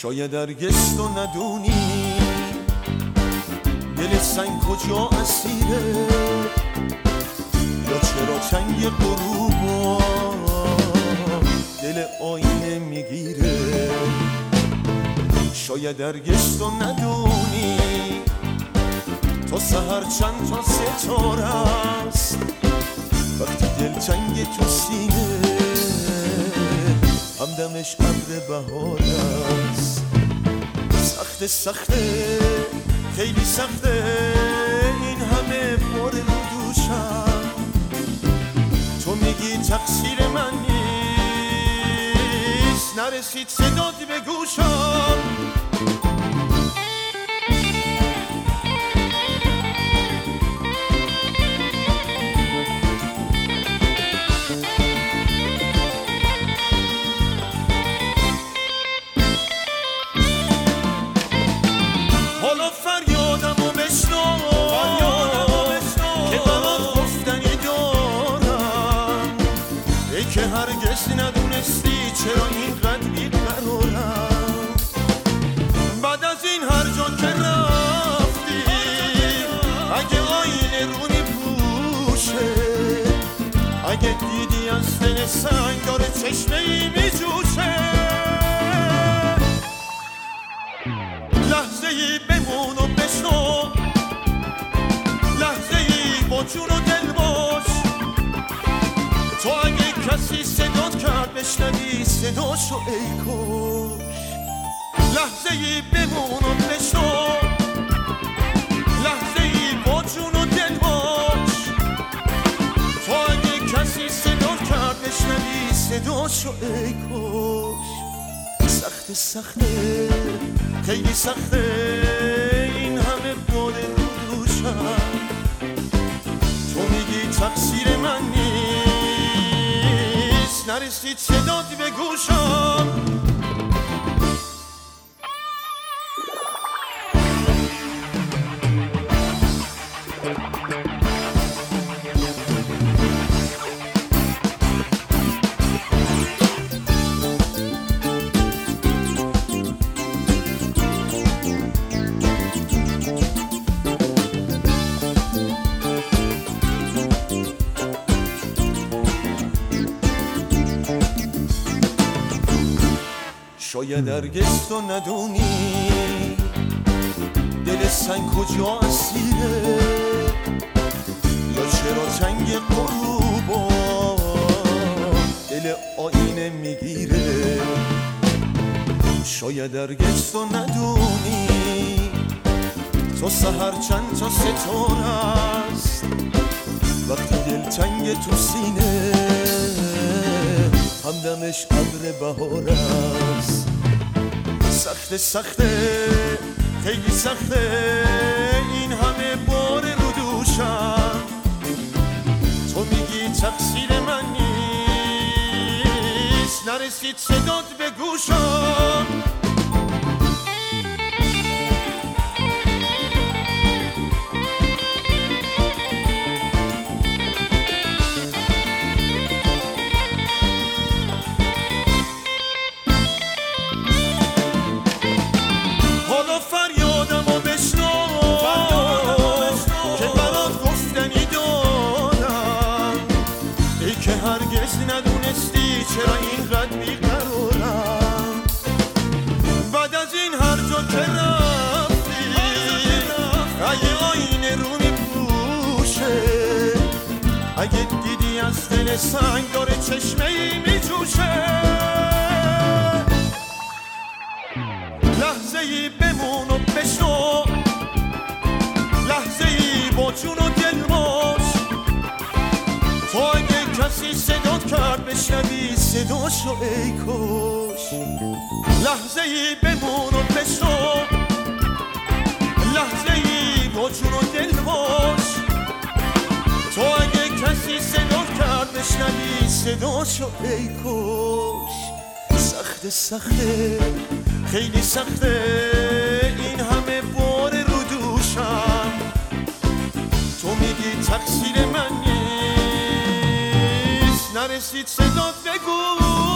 شاید هرگز تو ندونی دل سنگ کجا اسیره، یا چرا چنگ غروبا دل آینه میگیره. شاید هرگز تو ندونی تا سحر چند تا ستاره است، وقتی دلتنگ تو سینه همدمش ابر بهار است. سخته سخته خیلی سخته این همه بار رو دوشم، تو میگی تقصیر من نیست، نرسید صدات به گوشم. حالا فریادمو بشنو که برات گفتنی دارم، ای که هرگز ندونستی چرا اینقدر بیقرارم. بعد از این هر جا که رفتی اگه آینه رو میپوشه، اگه دیدی از دل سنگ داره چشمه ای میجوشه، لحظه ای بمون و بشنو، لحظه ای با جون و دل باش. تو اگه کسی صدات کرد بشنوی صداشو ای کاش. لحظه ای بمون و بشنو، لحظه ای با جون و دل باش. تو اگه کسی صدات کرد بشنوی صداشو ای کاش. سخته سخته خیلی سخته این همه بار رو دوشم، تو میگی تقصیر من نیست، نرسید صدات به گوشم. شاید هرگز تو ندونی دل سنگ کجا اسیره، یا چرا چنگ غروبا دل آینه میگیره. شاید هرگز تو ندونی تا سحر چند تا ستاره است، وقتی دلتنگ تو سینه همدمش ابر بهار است. سخته سخته خیلی سخته این همه بار رو دوشم، تو میگی تقصیر من نیست، نرسید صدات به گوشم. حالا فریادمو بشنو که برات گفتنی دارم، ای که هرگز ندونستی چرا اینقدر بیقرارم. بعد از این هر جا که رفتی اگه آینه رو میپوشه، اگه دیدی از دل سنگ داره چشمه ای میجوشه، لحظه ای بمون و بشنو، لحظه ای با جون و دل باش. تو اگه کسی صدات کرد بشنوی صداشو ای کاش. لحظه ای بمون و بشنو، لحظه ای با جون و دل باش. تو اگه کسی صدات کرد بشنوی صداشو ای کاش. سخته سخته خیلی سخته این همه بار رو دوشم، تو میگی تقصیر من نیست، نرسید صدات بگو.